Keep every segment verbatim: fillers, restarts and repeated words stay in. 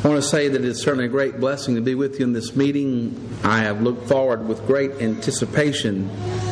I want to say that it's certainly a great blessing to be with you in this meeting. I have looked forward with great anticipation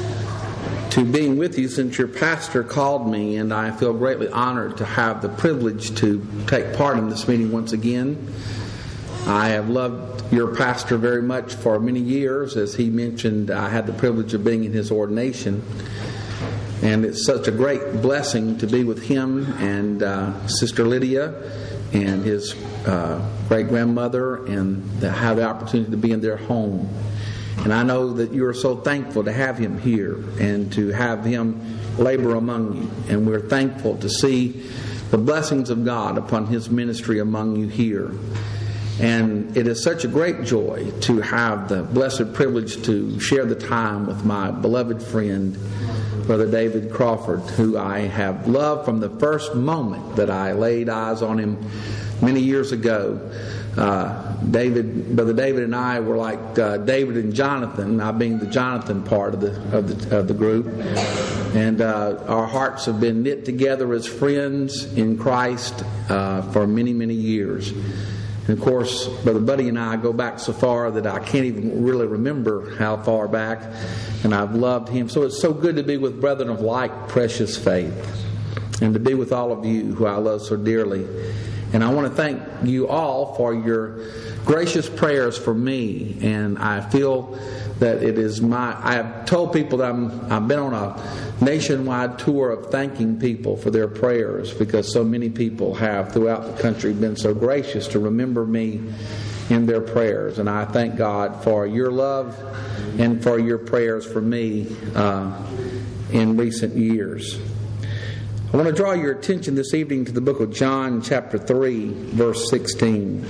to being with you since your pastor called me, and I feel greatly honored to have the privilege to take part in this meeting once again. I have loved your pastor very much for many years. As he mentioned, I had the privilege of being in his ordination, and it's such a great blessing to be with him and uh, Sister Lydia and his uh, great-grandmother, and to have the opportunity to be in their home. And I know that you are so thankful to have him here and to have him labor among you. And we're thankful to see the blessings of God upon his ministry among you here. And it is such a great joy to have the blessed privilege to share the time with my beloved friend, Brother David Crawford, who I have loved from the first moment that I laid eyes on him many years ago. Uh, David, Brother David and I were like uh, David and Jonathan, I being the Jonathan part of the of the, of the group. And uh, our hearts have been knit together as friends in Christ uh, for many, many years. And of course, Brother Buddy and I go back so far that I can't even really remember how far back. And I've loved him. So it's so good to be with brethren of like precious faith, and to be with all of you who I love so dearly. And I want to thank you all for your gracious prayers for me. And I feel that it is my... I have told people that I'm, I've been on a nationwide tour of thanking people for their prayers, because so many people have throughout the country been so gracious to remember me in their prayers. And I thank God for your love and for your prayers for me uh, in recent years. I want to draw your attention this evening to the book of John, chapter three, verse sixteen.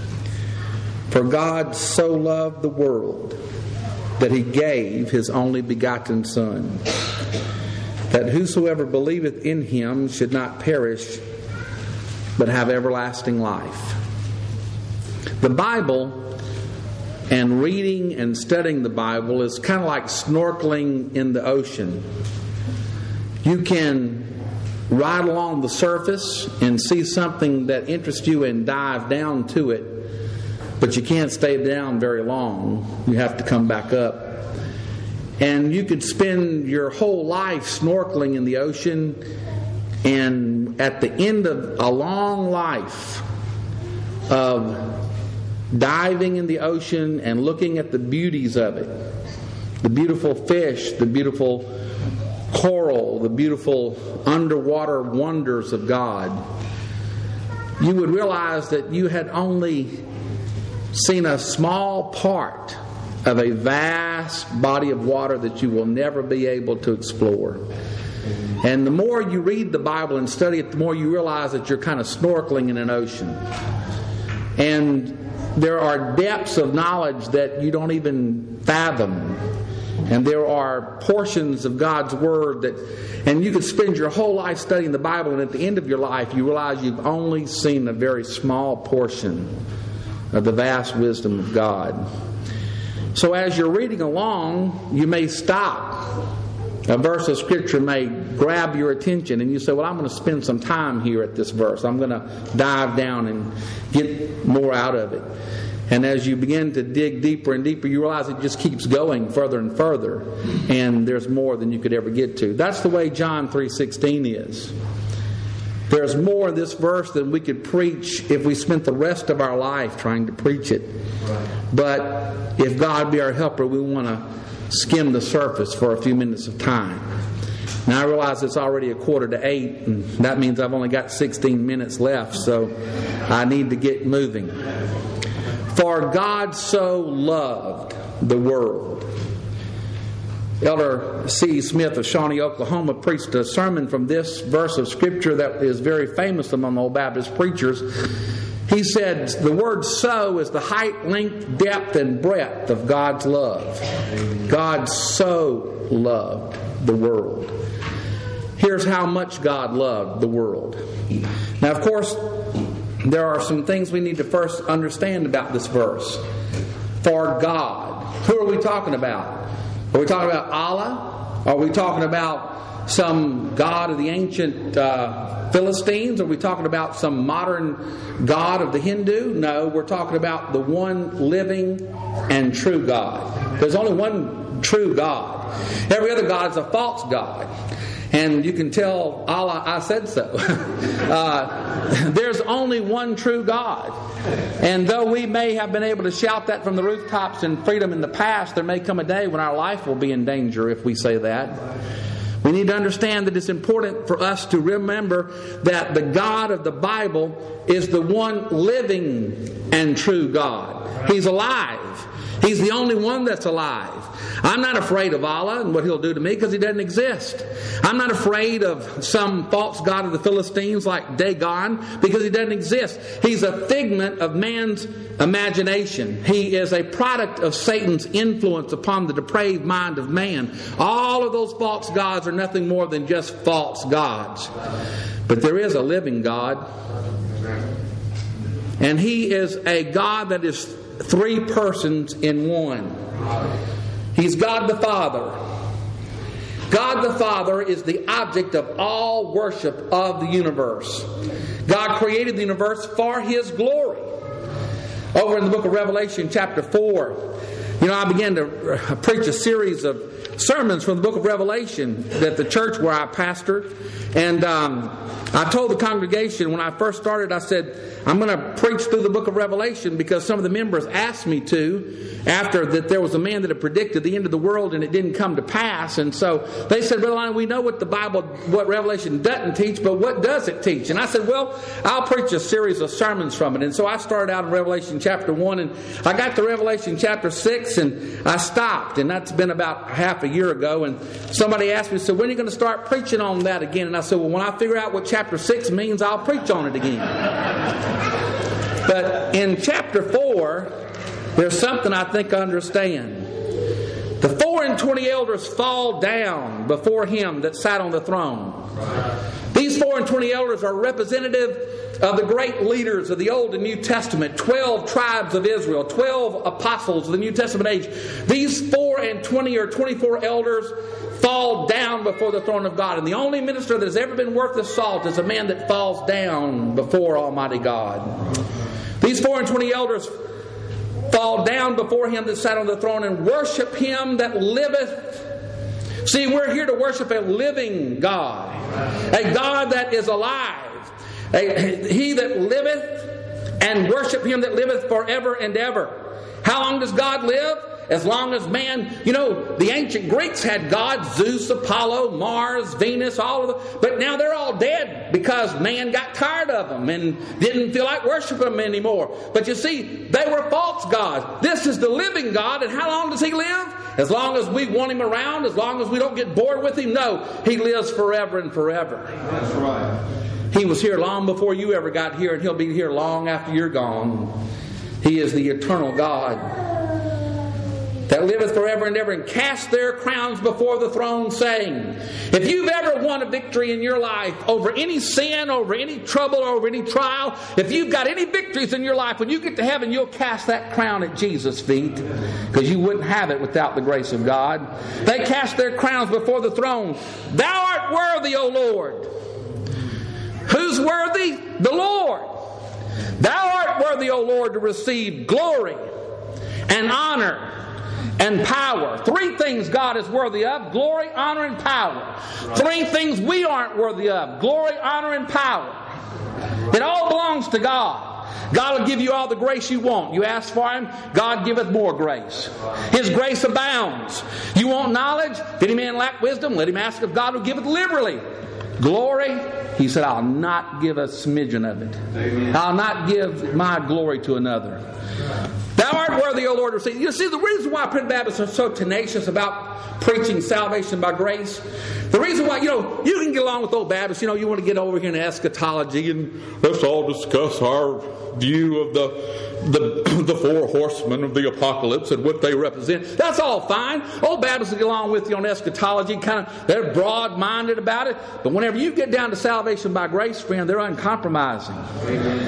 For God so loved the world that he gave his only begotten Son, that whosoever believeth in him should not perish, but have everlasting life. The Bible and reading and studying the Bible is kind of like snorkeling in the ocean. You can ride along the surface and see something that interests you and dive down to it, but you can't stay down very long. You have to come back up. And you could spend your whole life snorkeling in the ocean, and at the end of a long life of diving in the ocean and looking at the beauties of it, the beautiful fish, the beautiful coral, the beautiful underwater wonders of God, you would realize that you had only seen a small part of a vast body of water that you will never be able to explore. And the more you read the Bible and study it, the more you realize that you're kind of snorkeling in an ocean. And there are depths of knowledge that you don't even fathom. And there are portions of God's Word that, and you could spend your whole life studying the Bible, and at the end of your life you realize you've only seen a very small portion of the vast wisdom of God. So as you're reading along, you may stop. A verse of Scripture may grab your attention, and you say, well, I'm going to spend some time here at this verse. I'm going to dive down and get more out of it. And as you begin to dig deeper and deeper, you realize it just keeps going further and further, and there's more than you could ever get to. That's the way John three sixteen is. There's more in this verse than we could preach if we spent the rest of our life trying to preach it. But if God be our helper, we want to skim the surface for a few minutes of time. Now I realize it's already a quarter to eight, and that means I've only got sixteen minutes left, so I need to get moving. For God so loved the world. Elder C. Smith of Shawnee, Oklahoma, preached a sermon from this verse of Scripture that is very famous among old Baptist preachers. He said, the word so is the height, length, depth, and breadth of God's love. God so loved the world. Here's how much God loved the world. Now, of course, there are some things we need to first understand about this verse. For God. Who are we talking about? Are we talking about Allah? Are we talking about some god of the ancient uh, Philistines? Are we talking about some modern god of the Hindu? No, we're talking about the one living and true God. There's only one true God. Every other god is a false god. And you can tell Allah, I said so. uh, there's only one true God. And though we may have been able to shout that from the rooftops in freedom in the past, there may come a day when our life will be in danger if we say that. We need to understand that it's important for us to remember that the God of the Bible is the one living and true God. He's alive. He's the only one that's alive. I'm not afraid of Allah and what He'll do to me because He doesn't exist. I'm not afraid of some false god of the Philistines like Dagon because he doesn't exist. He's a figment of man's imagination. He is a product of Satan's influence upon the depraved mind of man. All of those false gods are nothing more than just false gods. But there is a living God. And He is a God that is three persons in one. He's God the Father. God the Father is the object of all worship of the universe. God created the universe for His glory. Over in the book of Revelation chapter four, you know, I began to preach a series of sermons from the book of Revelation at the church where I pastored. And um, I told the congregation when I first started, I said, I'm going to preach through the book of Revelation because some of the members asked me to after that there was a man that had predicted the end of the world and it didn't come to pass. And so they said, Brother Lonnie, we know what the Bible, what Revelation doesn't teach, but what does it teach? And I said, well, I'll preach a series of sermons from it. And so I started out in Revelation chapter one and I got to Revelation chapter six and I stopped. And that's been about half a year ago. And somebody asked me, said, when are you going to start preaching on that again? And I said, well, when I figure out what chapter six means, I'll preach on it again. But in chapter four, there's something I think I understand. The four and twenty elders fall down before Him that sat on the throne. These four and twenty elders are representative of the great leaders of the Old and New Testament, twelve tribes of Israel, twelve apostles of the New Testament age. These four and twenty or twenty-four elders fall down before the throne of God. And the only minister that has ever been worth the salt is a man that falls down before Almighty God. These four and twenty elders fall down before Him that sat on the throne and worship Him that liveth. See, we're here to worship a living God, a God that is alive, a, He that liveth, and worship Him that liveth forever and ever. How long does God live? As long as man, you know, the ancient Greeks had gods, Zeus, Apollo, Mars, Venus, all of them. But now they're all dead because man got tired of them and didn't feel like worshiping them anymore. But you see, they were false gods. This is the living God. And how long does He live? As long as we want Him around, as long as we don't get bored with Him. No, He lives forever and forever. That's right. He was here long before you ever got here, and He'll be here long after you're gone. He is the eternal God that liveth forever and ever, and cast their crowns before the throne, saying, if you've ever won a victory in your life over any sin, over any trouble, over any trial, if you've got any victories in your life, when you get to heaven, you'll cast that crown at Jesus' feet, because you wouldn't have it without the grace of God. They cast their crowns before the throne. Thou art worthy, O Lord. Who's worthy? The Lord. Thou art worthy, O Lord, to receive glory and honor and power. Three things God is worthy of: glory, honor, and power. Three things we aren't worthy of: glory, honor, and power. It all belongs to God. God will give you all the grace you want. You ask for Him, God giveth more grace. His grace abounds. You want knowledge? If any man lack wisdom, let him ask of God, who giveth liberally. Glory, He said, I'll not give a smidgen of it. Amen. I'll not give my glory to another. Thou art worthy, O Lord, to receive. You see, the reason why Primitive Baptists are so tenacious about preaching salvation by grace, the reason why, you know, you can get along with old Baptists, you know, you want to get over here in eschatology and let's all discuss our view of the the, the four horsemen of the apocalypse and what they represent. That's all fine. Old Baptists will get along with you on eschatology, kind of, they're broad-minded about it. But whenever you get down to salvation by grace, friend, they're uncompromising. Amen. You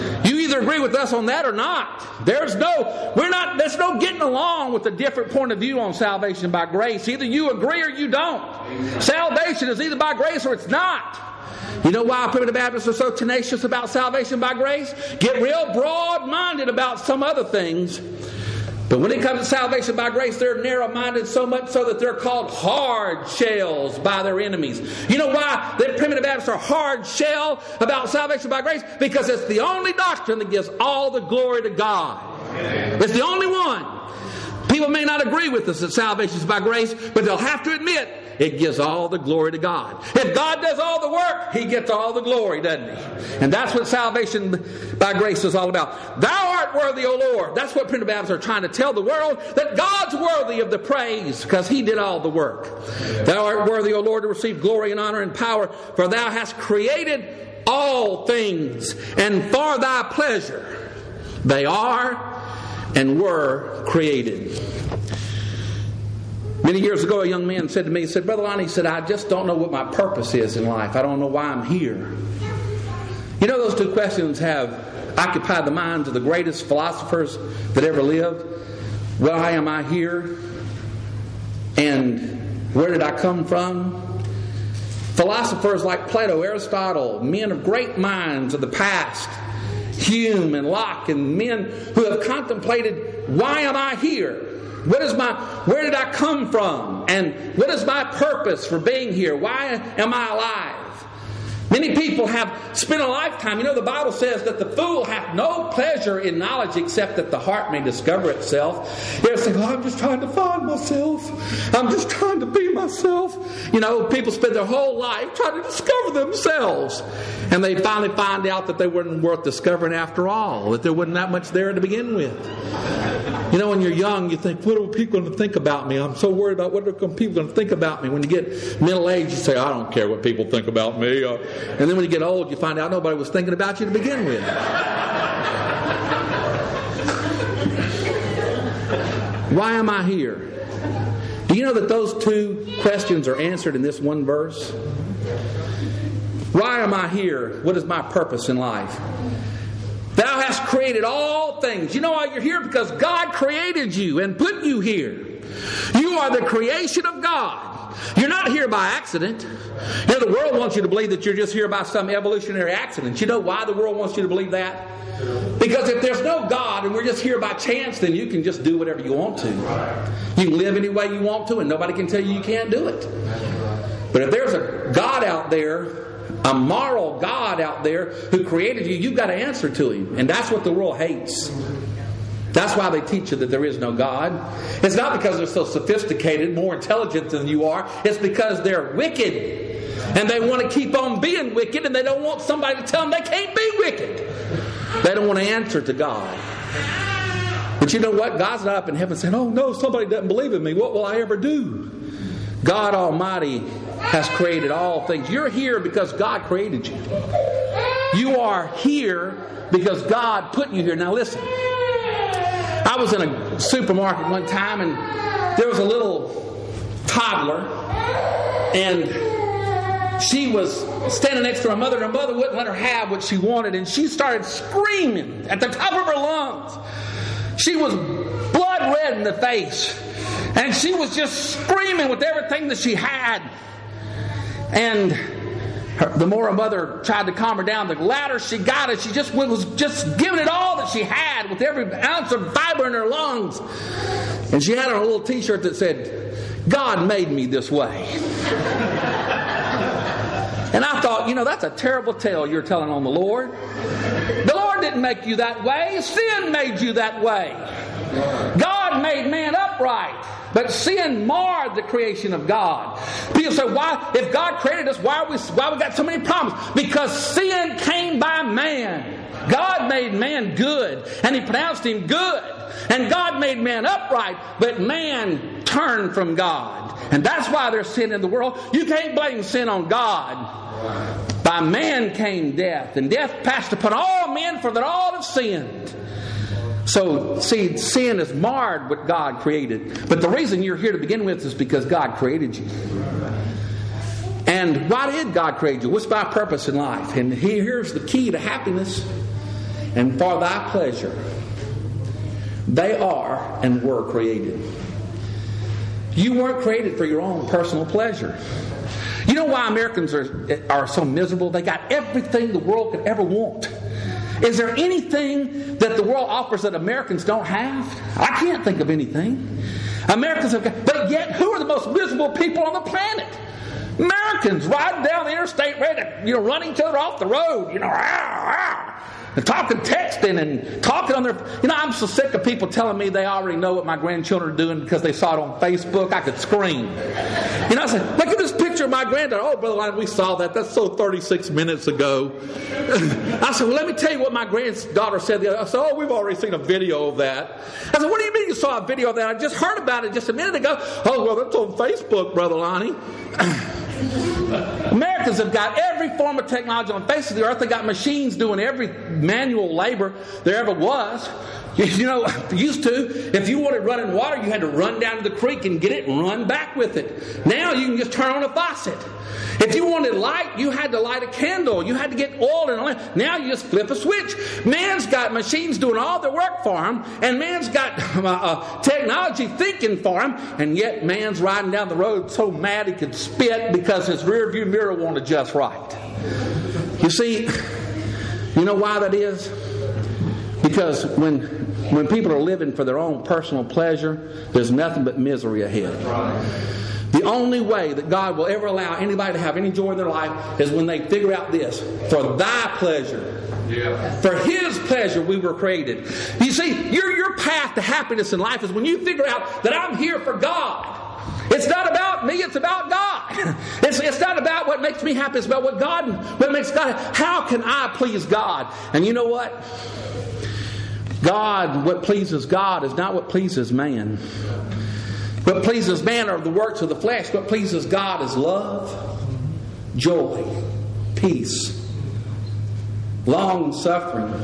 either agree with us on that or not. There's no, we're not, there's no getting along with a different point of view on salvation by grace. Either you agree or you don't. Salvation is either by grace or it's not. You know why Primitive Baptists are so tenacious about salvation by grace? Get real broad-minded about some other things. But when it comes to salvation by grace, they're narrow-minded so much so that they're called hard shells by their enemies. You know why the Primitive Baptists are hard shell about salvation by grace? Because it's the only doctrine that gives all the glory to God. It's the only one. People may not agree with us that salvation is by grace, but they'll have to admit it gives all the glory to God. If God does all the work, He gets all the glory, doesn't He? And that's what salvation by grace is all about. Thou art worthy, O Lord. That's what Primitive Baptists are trying to tell the world, that God's worthy of the praise because He did all the work. Thou art worthy, O Lord, to receive glory and honor and power, for Thou hast created all things, and for Thy pleasure they are and were created. Many years ago, a young man said to me, he said, Brother Lonnie, he said, I just don't know what my purpose is in life. I don't know why I'm here. You know, those two questions have occupied the minds of the greatest philosophers that ever lived. Why am I here? And where did I come from? Philosophers like Plato, Aristotle, men of great minds of the past, Hume and Locke, and men who have contemplated, why am I here? What is my, where did I come from? And what is my purpose for being here? Why am I alive? Many people have spent a lifetime. You know, the Bible says that the fool hath no pleasure in knowledge except that the heart may discover itself. They're saying, oh, I'm just trying to find myself. I'm just trying to be myself. You know, people spend their whole life trying to discover themselves. And they finally find out that they weren't worth discovering after all, that there wasn't that much there to begin with. You know, when you're young, you think, what are people going to think about me? I'm so worried about what are people going to think about me. When you get middle age, you say, I don't care what people think about me. Uh, and then when you get old, you find out nobody was thinking about you to begin with. Why am I here? Do you know that those two questions are answered in this one verse? Why am I here? What is my purpose in life? Thou hast created all things. You know why you're here? Because God created you and put you here. You are the creation of God. You're not here by accident. You know, the world wants you to believe that you're just here by some evolutionary accident. You know why the world wants you to believe that? Because if there's no God and we're just here by chance, then you can just do whatever you want to. You can live any way you want to and nobody can tell you you can't do it. But if there's a God out there, a moral God out there who created you, you've got to answer to Him. And that's what the world hates. That's why they teach you that there is no God. It's not because they're so sophisticated, more intelligent than you are. It's because they're wicked. And they want to keep on being wicked, and they don't want somebody to tell them they can't be wicked. They don't want to answer to God. But you know what? God's not up in heaven saying, oh no, somebody doesn't believe in me. What will I ever do? God Almighty has created all things. You're here because God created you. You are here because God put you here. Now listen. I was in a supermarket one time and there was a little toddler and she was standing next to her mother and her mother wouldn't let her have what she wanted and she started screaming at the top of her lungs. She was blood red in the face and she was just screaming with everything that she had. And her, the more her mother tried to calm her down, the louder she got it. She just was just giving it all that she had with every ounce of fiber in her lungs. And she had on a little t-shirt that said, God made me this way. And I thought, you know, that's a terrible tale you're telling on the Lord. The Lord didn't make you that way. Sin made you that way. God made man upright. But sin marred the creation of God. People say, why, if God created us, why are we, why we got so many problems? Because sin came by man. God made man good, and He pronounced him good. And God made man upright, but man turned from God. And that's why there's sin in the world. You can't blame sin on God. By man came death, and death passed upon all men, for that all have sinned. So, see, sin has marred what God created. But the reason you're here to begin with is because God created you. And why did God create you? What's my purpose in life? And here's the key to happiness. and for thy pleasure, they are and were created. You weren't created for your own personal pleasure. You know why Americans are, are so miserable? They got everything the world could ever want. Is there anything that the world offers that Americans don't have? I can't think of anything. Americans have got, but yet who are the most miserable people on the planet? Americans riding down the interstate ready to, you know, run each other off the road, you know, ah, ah, and talking, texting, and talking on their, you know, I'm so sick of people telling me they already know what my grandchildren are doing because they saw it on Facebook. I could scream. You know, I said, look at this picture of my granddaughter. Oh, Brother Lonnie, we saw that. That's so thirty-six minutes ago. I said, well, let me tell you what my granddaughter said the other. I said, oh, we've already seen a video of that. I said, what do you mean you saw a video of that? I just heard about it just a minute ago. Oh, well, that's on Facebook, Brother Lonnie. Americans have got every form of technology on the face of the earth. They got machines doing every manual labor there ever was. You know, used to, if you wanted running water, you had to run down to the creek and get it and run back with it. Now you can just turn on a faucet. If you wanted light, you had to light a candle. You had to get oil and all. Now you just flip a switch. Man's got machines doing all the work for him, and man's got uh, uh, technology thinking for him, and yet man's riding down the road so mad he could spit because his rear view mirror won't adjust right. You see, you know why that is? Because when when people are living for their own personal pleasure, there's nothing but misery ahead. The only way that God will ever allow anybody to have any joy in their life is when they figure out this: for thy pleasure. Yeah. For His pleasure we were created. You see, your, your path to happiness in life is when you figure out that I'm here for God. It's not about me, it's about God. It's, it's not about what makes me happy, it's about what God, what makes God. How can I please God? And you know what? God, what pleases God is not what pleases man. What pleases man are the works of the flesh. What pleases God is love, joy, peace, long-suffering,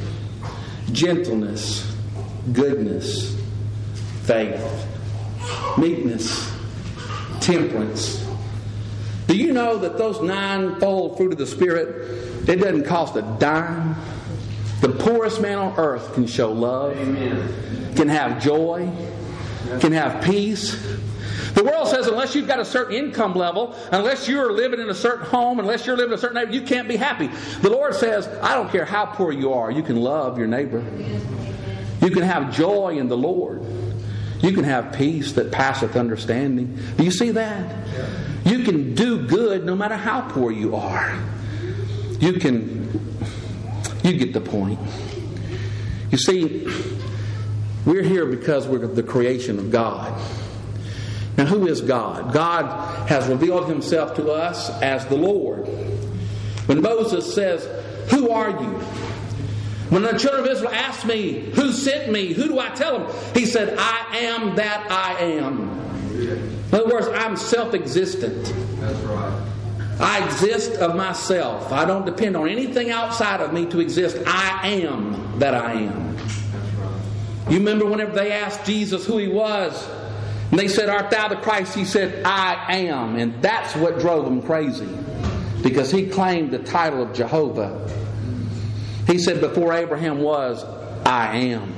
gentleness, goodness, faith, meekness, temperance. Do you know that those ninefold fruit of the Spirit, it doesn't cost a dime? The poorest man on earth can show love, Amen. Can have joy, can have peace. The world says unless you've got a certain income level, unless you're living in a certain home, unless you're living in a certain neighborhood, you can't be happy. The Lord says, I don't care how poor you are, you can love your neighbor. You can have joy in the Lord. You can have peace that passeth understanding. Do you see that? You can do good no matter how poor you are. You can, you get the point. You see, we're here because we're the creation of God. Now, who is God? God has revealed Himself to us as the Lord. When Moses says, who are you? When the children of Israel asked me, who sent me? Who do I tell them? He said, I am that I am. In other words, I'm self-existent. That's right. I exist of myself. I don't depend on anything outside of me to exist. I am that I am. That's right. You remember whenever they asked Jesus who He was, and they said, art thou the Christ? He said, I am. And that's what drove them crazy. Because He claimed the title of Jehovah. He said, before Abraham was, I am.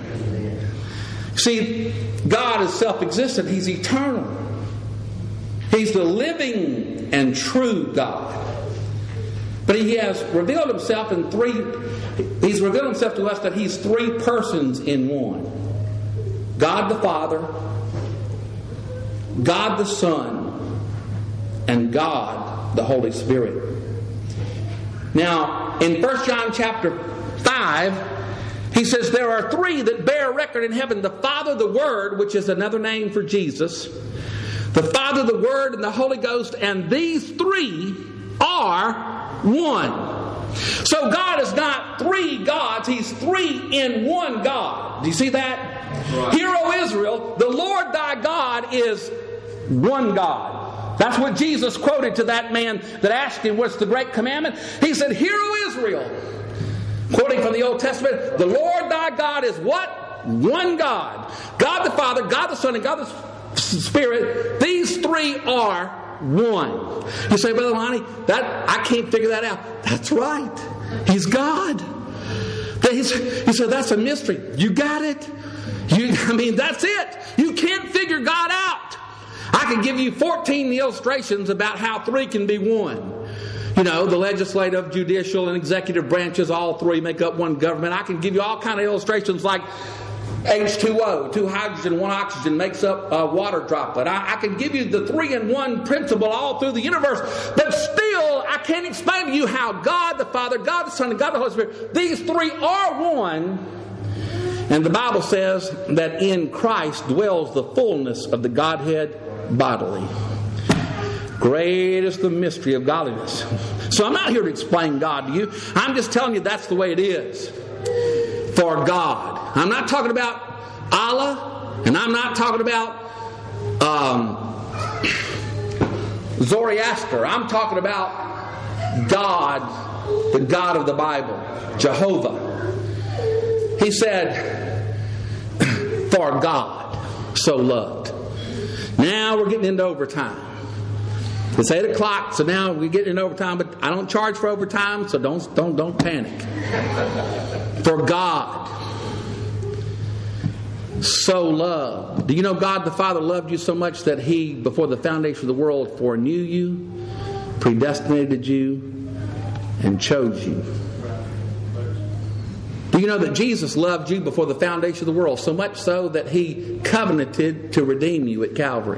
See, God is self-existent. He's eternal. He's the living and true God. But He has revealed Himself in three, He's revealed Himself to us that He's three persons in one. God the Father, God the Son, and God the Holy Spirit. Now, in First John chapter five, he says there are three that bear record in heaven: the Father, the Word, which is another name for Jesus, the Father, the Word, and the Holy Ghost, and these three are one. So God is not three gods, He's three in one God. Do you see that? Right. Hear, O Israel, the Lord thy God is one God. That's what Jesus quoted to that man that asked Him, what's the great commandment? He said, hear, O Israel, quoting from the Old Testament, the Lord thy God is what? One God. God the Father, God the Son, and God the Spirit. These three are one. You say, Brother Lonnie, that I can't figure that out. That's right. He's God. The he said, that's a mystery. You got it? You, I mean, that's it. You can't figure God out. I can give you fourteen illustrations about how three can be one. You know, the legislative, judicial, and executive branches, all three make up one government. I can give you all kind of illustrations like H two O, two hydrogen, one oxygen makes up a water droplet. I, I can give you the three-in-one principle all through the universe, but still I can't explain to you how God the Father, God the Son, and God the Holy Spirit, these three are one. And the Bible says that in Christ dwells the fullness of the Godhead bodily. Great is the mystery of godliness. So I'm not here to explain God to you. I'm just telling you that's the way it is for God. I'm not talking about Allah, and I'm not talking about um, Zoroaster. I'm talking about God, the God of the Bible, Jehovah. He said, for God so loved. Now we're getting into overtime. It's eight o'clock, so now we're getting into overtime, but I don't charge for overtime, so don't don't don't panic. For God so loved. Do you know God the Father loved you so much that He, before the foundation of the world, foreknew you, predestinated you, and chose you? Do you know that Jesus loved you before the foundation of the world, so much so that He covenanted to redeem you at Calvary?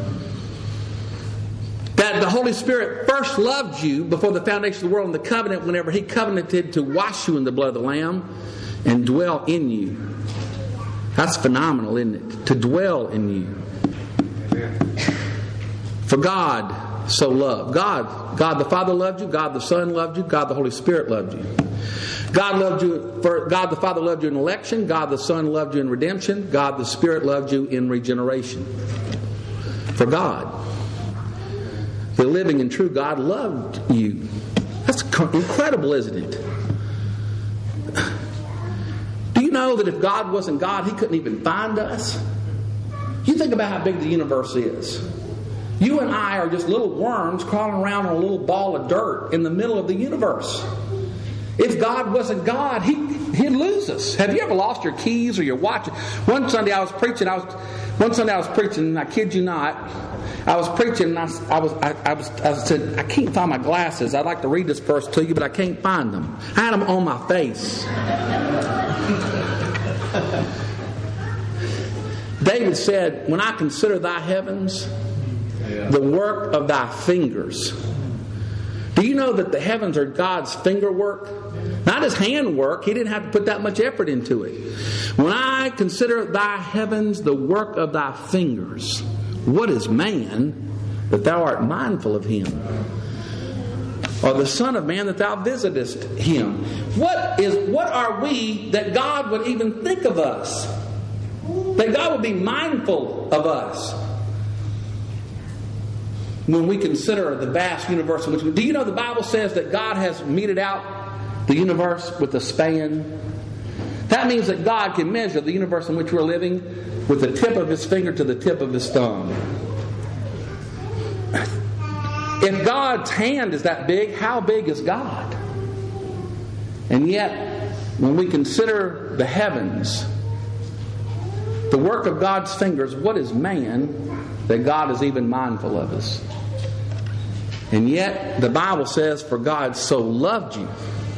That the Holy Spirit first loved you before the foundation of the world in the covenant, whenever He covenanted to wash you in the blood of the Lamb and dwell in you. That's phenomenal, isn't it? To dwell in you. For God so loved. God, God the Father loved you. God the Son loved you. God the Holy Spirit loved you. God loved you. For God the Father loved you in election. God the Son loved you in redemption. God the Spirit loved you in regeneration. For God, the living and true God, loved you. That's incredible, isn't it? Do you know that if God wasn't God, He couldn't even find us? You think about how big the universe is. You and I are just little worms crawling around on a little ball of dirt in the middle of the universe. If God wasn't God, he, He'd lose us. Have you ever lost your keys or your watch? One Sunday I was preaching. I was one Sunday I was preaching, and I kid you not, I was preaching, and I, I was I, I was I said, I can't find my glasses. I'd like to read this verse to you, but I can't find them. I had them on my face. David said, when I consider thy heavens, the work of thy fingers. Do you know that the heavens are God's finger work? Not His hand work. He didn't have to put that much effort into it. When I consider thy heavens, the work of thy fingers, what is man that thou art mindful of him? Or the Son of Man that thou visitest him? What is what are we that God would even think of us? That God would be mindful of us? When we consider the vast universe in which we... Do you know the Bible says that God has meted out the universe with a span? That means that God can measure the universe in which we're living with the tip of His finger to the tip of His thumb. If God's hand is that big, how big is God? And yet, when we consider the heavens, the work of God's fingers, what is man that God is even mindful of us? And yet, the Bible says, for God so loved you.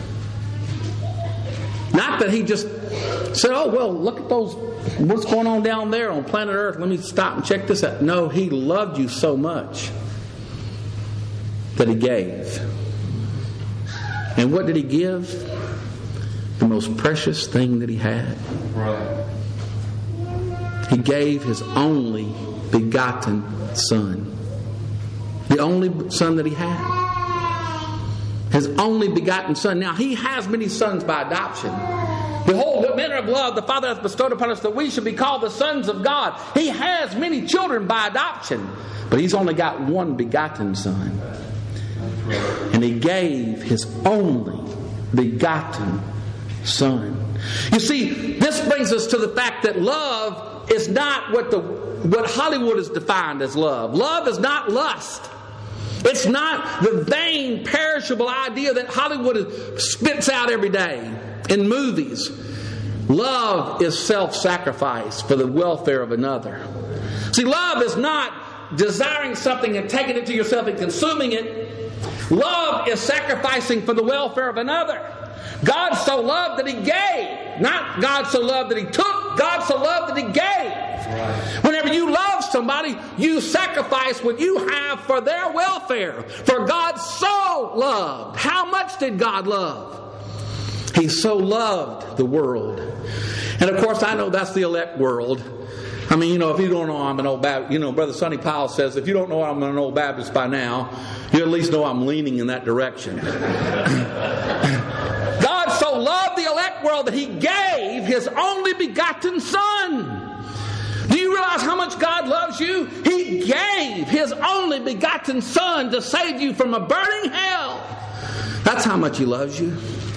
Not that He just said, oh, well, look at those, what's going on down there on planet Earth. Let me stop and check this out. No, He loved you so much that He gave. And what did He give? The most precious thing that He had. Right. He gave His only begotten Son. The only Son that He had. His only begotten Son. Now, He has many sons by adoption. Behold, what manner of love the Father hath bestowed upon us, that we should be called the sons of God. He has many children by adoption, but He's only got one begotten Son. And He gave His only begotten Son. You see, this brings us to the fact that love is not what the what Hollywood has defined as love. Love is not lust. It's not the vain, perishable idea that Hollywood spits out every day. In movies, love is self-sacrifice for the welfare of another. See, love is not desiring something and taking it to yourself and consuming it. Love is sacrificing for the welfare of another. God so loved that He gave. Not God so loved that He took. God so loved that He gave. Right. Whenever you love somebody, you sacrifice what you have for their welfare. For God so loved. How much did God love? He so loved the world. And of course, I know that's the elect world. I mean, you know, if you don't know I'm an old Baptist, you know, Brother Sonny Powell says, if you don't know I'm an old Baptist by now, you at least know I'm leaning in that direction. God so loved the elect world that He gave His only begotten Son. Do you realize how much God loves you? He gave His only begotten Son to save you from a burning hell. That's how much He loves you.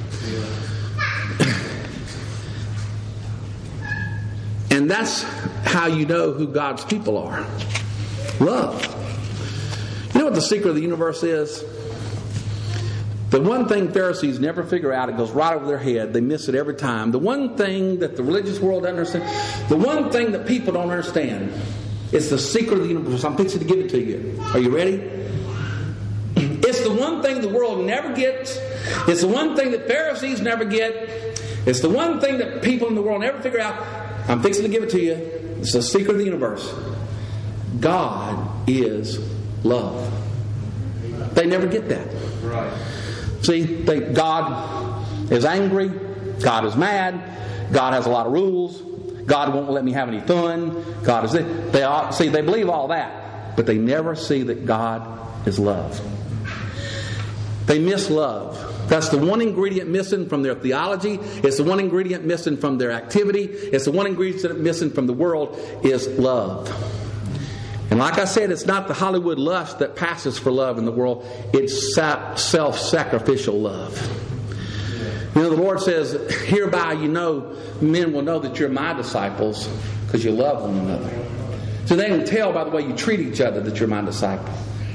And that's how you know who God's people are. Love. You know what the secret of the universe is? The one thing Pharisees never figure out, it goes right over their head. They miss it every time. The one thing that the religious world doesn't understand, the one thing that people don't understand, is the secret of the universe. I'm fixing to give it to you. Are you ready? It's the one thing the world never gets. It's the one thing that Pharisees never get. It's the one thing that people in the world never figure out. I'm fixing to give it to you. It's the secret of the universe. God is love. They never get that. Right. See, they, God is angry. God is mad. God has a lot of rules. God won't let me have any fun. God is this. They all, see, they believe all that, but they never see that God is love. They miss love. That's the one ingredient missing from their theology. It's the one ingredient missing from their activity. It's the one ingredient missing from the world is love. And like I said, it's not the Hollywood lust that passes for love in the world. It's self-sacrificial love. You know, the Lord says, hereby you know, men will know that you're my disciples because you love one another. So they can tell by the way you treat each other that you're my disciple.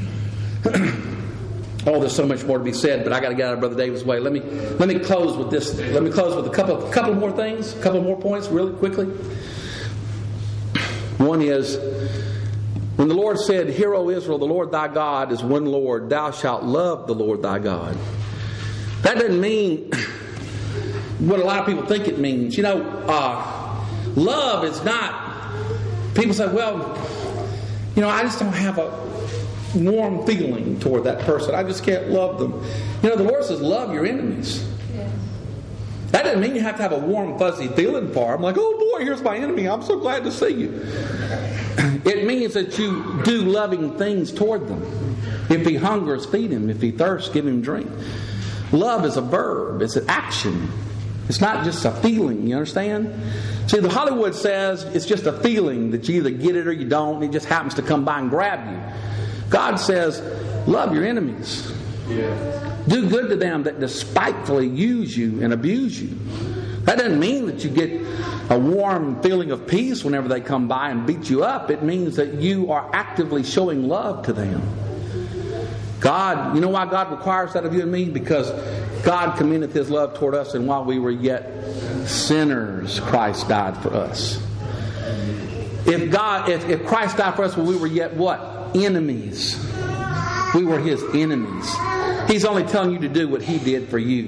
Oh, there's so much more to be said, but I got to get out of Brother David's way. Let me let me close with this. Let me close with a couple a couple more things, a couple more points, really quickly. One is, when the Lord said, "Hear, O Israel, the Lord thy God is one Lord. Thou shalt love the Lord thy God." That doesn't mean what a lot of people think it means. You know, uh, love is not. People say, "Well, you know, I just don't have a warm feeling toward that person. I just can't love them." You know, the Lord says, love your enemies. Yeah. That doesn't mean you have to have a warm, fuzzy feeling for them. Like, oh boy, here's my enemy. I'm so glad to see you. It means that you do loving things toward them. If he hungers, feed him. If he thirsts, give him drink. Love is a verb. It's an action. It's not just a feeling. You understand? See, the Hollywood says it's just a feeling that you either get it or you don't. And it just happens to come by and grab you. God says, love your enemies. Yeah. Do good to them that despitefully use you and abuse you. That doesn't mean that you get a warm feeling of peace whenever they come by and beat you up. It means that you are actively showing love to them. God, you know why God requires that of you and me? Because God commendeth His love toward us, and while we were yet sinners, Christ died for us. If God, if, if Christ died for us when we were yet what? Enemies. We were His enemies. He's only telling you to do what He did for you.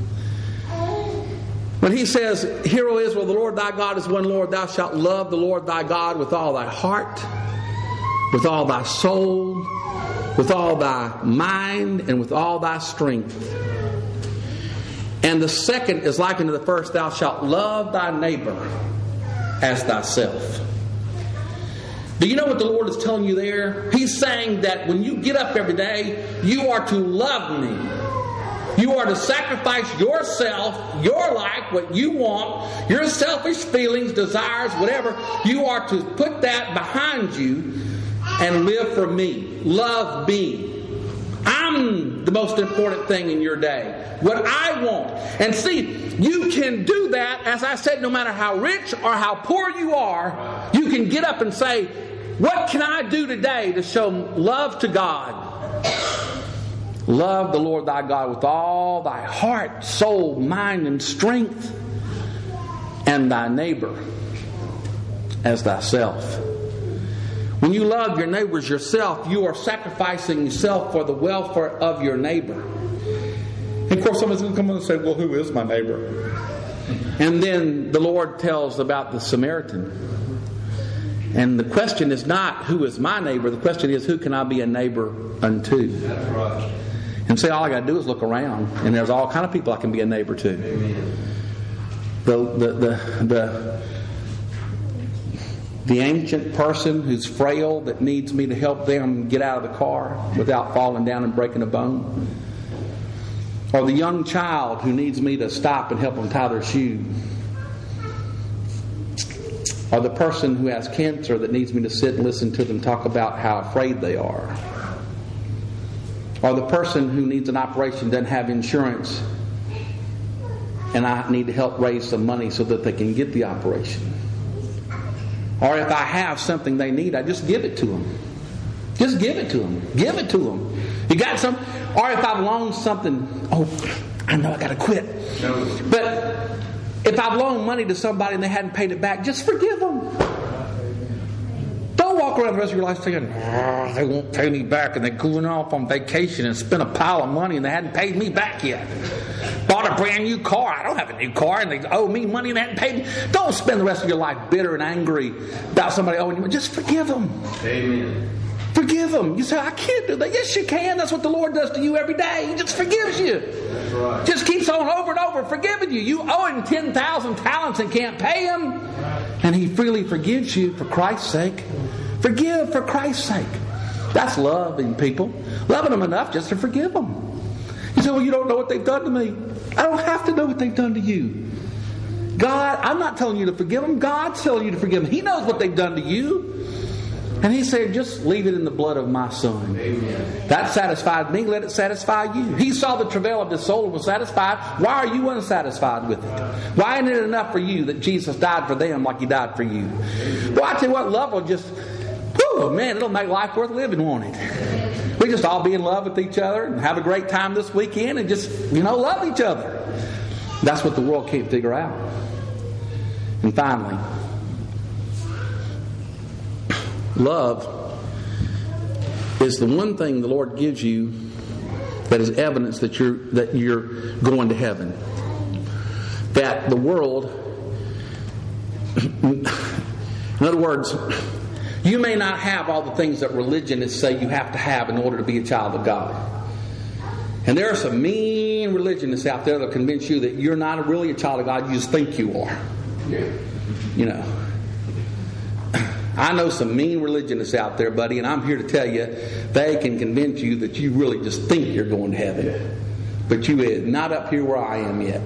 When He says, "Hear, O Israel, the Lord thy God is one Lord. Thou shalt love the Lord thy God with all thy heart, with all thy soul, with all thy mind, and with all thy strength." And the second is likened to the first. Thou shalt love thy neighbor as thyself. Do you know what the Lord is telling you there? He's saying that when you get up every day, you are to love me. You are to sacrifice yourself, your life, what you want, your selfish feelings, desires, whatever. You are to put that behind you and live for me. Love me. I'm the most important thing in your day. What I want. And see, you can do that, as I said, no matter how rich or how poor you are, you can get up and say, what can I do today to show love to God? Love the Lord thy God with all thy heart, soul, mind, and strength, and thy neighbor as thyself. When you love your neighbor as yourself, you are sacrificing yourself for the welfare of your neighbor. And of course, someone's going to come and say, well, who is my neighbor? And then the Lord tells about the Samaritan. And the question is not, who is my neighbor? The question is, who can I be a neighbor unto? That's right. And say, all I got to do is look around, and there's all kind of people I can be a neighbor to. Amen. The, the, the, the, the ancient person who's frail that needs me to help them get out of the car without falling down and breaking a bone. Or the young child who needs me to stop and help them tie their shoe. Or the person who has cancer that needs me to sit and listen to them talk about how afraid they are. Or the person who needs an operation, doesn't have insurance, and I need to help raise some money so that they can get the operation. Or if I have something they need, I just give it to them. Just give it to them. Give it to them. You got some? Or if I've loaned something, oh, I know I got to quit. No. But if I've loaned money to somebody and they hadn't paid it back, just forgive them. Don't walk around the rest of your life thinking, oh, they won't pay me back, and they're going off on vacation and spent a pile of money and they hadn't paid me back yet. Bought a brand new car. I don't have a new car, and they owe me money and they hadn't paid me. Don't spend the rest of your life bitter and angry about somebody owing you money. Just forgive them. Amen. Forgive them. You say, I can't do that. Yes, you can. That's what the Lord does to you every day. He just forgives you. That's right. Just keeps on over and over forgiving you. You owe him ten thousand talents and can't pay him. And he freely forgives you for Christ's sake. Forgive for Christ's sake. That's loving people. Loving them enough just to forgive them. You say, well, you don't know what they've done to me. I don't have to know what they've done to you. God, I'm not telling you to forgive them. God's telling you to forgive them. He knows what they've done to you. And he said, just leave it in the blood of my son. Amen. That satisfied me, let it satisfy you. He saw the travail of his soul and was satisfied. Why are you unsatisfied with it? Why isn't it enough for you that Jesus died for them like he died for you? Well, I tell you what, love will just, whew, man, it'll make life worth living, won't it? We just all be in love with each other and have a great time this weekend and just, you know, love each other. That's what the world can't figure out. And finally, love is the one thing the Lord gives you that is evidence that you're that you're going to heaven. That the world, in other words, you may not have all the things that religionists say you have to have in order to be a child of God. And there are some mean religionists out there that will convince you that you're not really a child of God, you just think you are. You know. I know some mean religionists out there, buddy, and I'm here to tell you, they can convince you that you really just think you're going to heaven. But you is not up here where I am yet.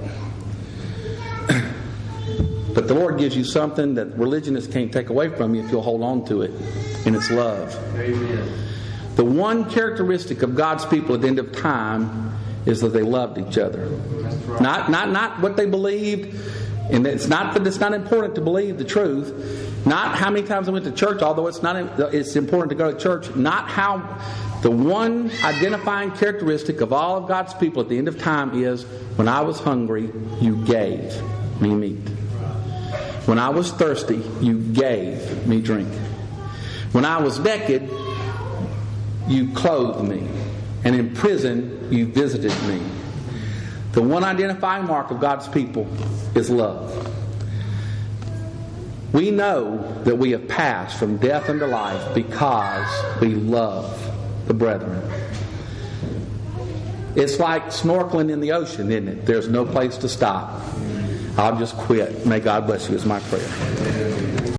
But the Lord gives you something that religionists can't take away from you if you'll hold on to it, and it's love. Amen. The one characteristic of God's people at the end of time is that they loved each other. Right. Not, not, not what they believed, and it's not that it's not important to believe the truth. Not how many times I went to church, although it's not. It's important to go to church. Not how. The one identifying characteristic of all of God's people at the end of time is, when I was hungry, you gave me meat. When I was thirsty, you gave me drink. When I was naked, you clothed me. And in prison, you visited me. The one identifying mark of God's people is love. We know that we have passed from death unto life because we love the brethren. It's like snorkeling in the ocean, isn't it? There's no place to stop. I'll just quit. May God bless you is my prayer.